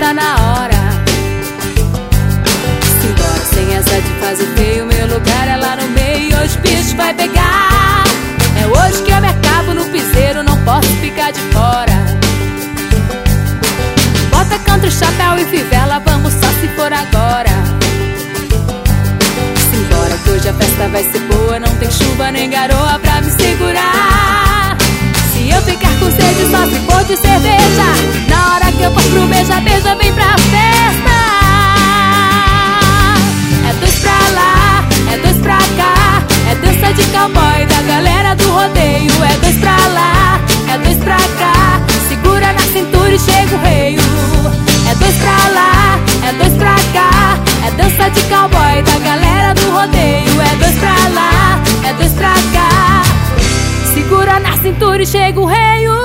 tá na hora. Simbora, sem essa de fazer feio, meu lugar é lá no meio. Hoje o bicho vai pegar. É hoje que eu me acabo no piseiro, não posso ficar de fora. Bota country, chapéu e fivela, vamos só se for agora. Simbora que hoje a festa vai ser boa, não tem chuva nem garoa pra me segurar. Se eu ficar com sede só se for de cerveja, na hora que eu for pro beija-beija vem pra festa. É dois pra lá, é dois pra cá, é dança de cowboy da galera do rodeio. É dois pra lá, é dois pra cá, segura na cintura e chega o reio. É dois pra lá, é dois pra cá, é dança de cowboy da galera do rodeio. É dois pra lá, é dois pra cá, segura na cintura e chega o reio.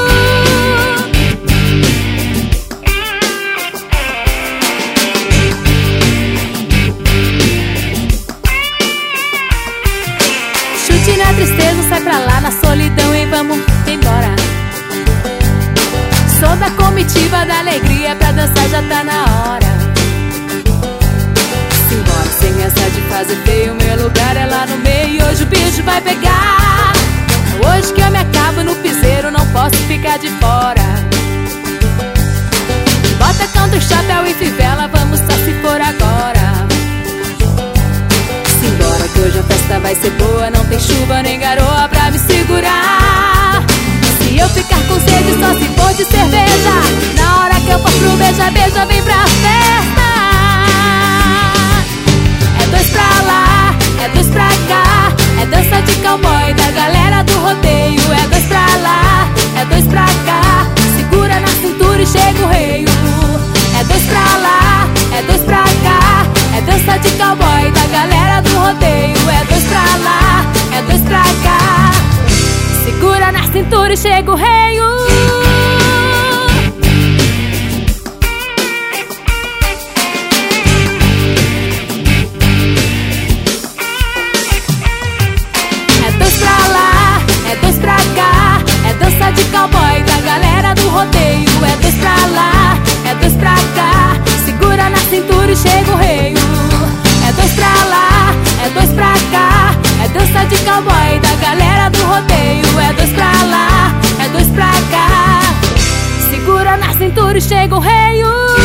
Chute na tristeza, sai pra lá na solidão e vamos embora. Sou da comitiva da alegria, pra dançar já tá na hora. Simbora, sem essa de fazer feio, meu lugar é lá no meio. Hoje o bicho vai pegar. Hoje que eu me acabo no piseiro, não posso ficar de fora. Bota country, chapéu e fivela, vamos só se for agora. Simbora que hoje a festa vai ser boa, não tem chuva nem garoa pra me segurar. Se eu ficar com sede só se for de cerveja, na hora que eu for pro beija-beija vem pra festa. É dois pra lá, é dois pra cá, é dança de cowboy da galera do rodeio. É dois pra lá, é dois pra cá, segura na cintura e chega o reio. É dois pra lá, é dois pra cá, é dança de cowboy da galera do rodeio. É dois pra lá, é dois pra cá, segura na cintura e chega o reio. De cowboy da galera do rodeio. É dois pra lá, é dois pra cá, segura na cintura e chega o reio. É dois pra lá, é dois pra cá, é dança de cowboy da galera do rodeio. É dois pra lá, é dois pra cá, segura na cintura e chega o reio.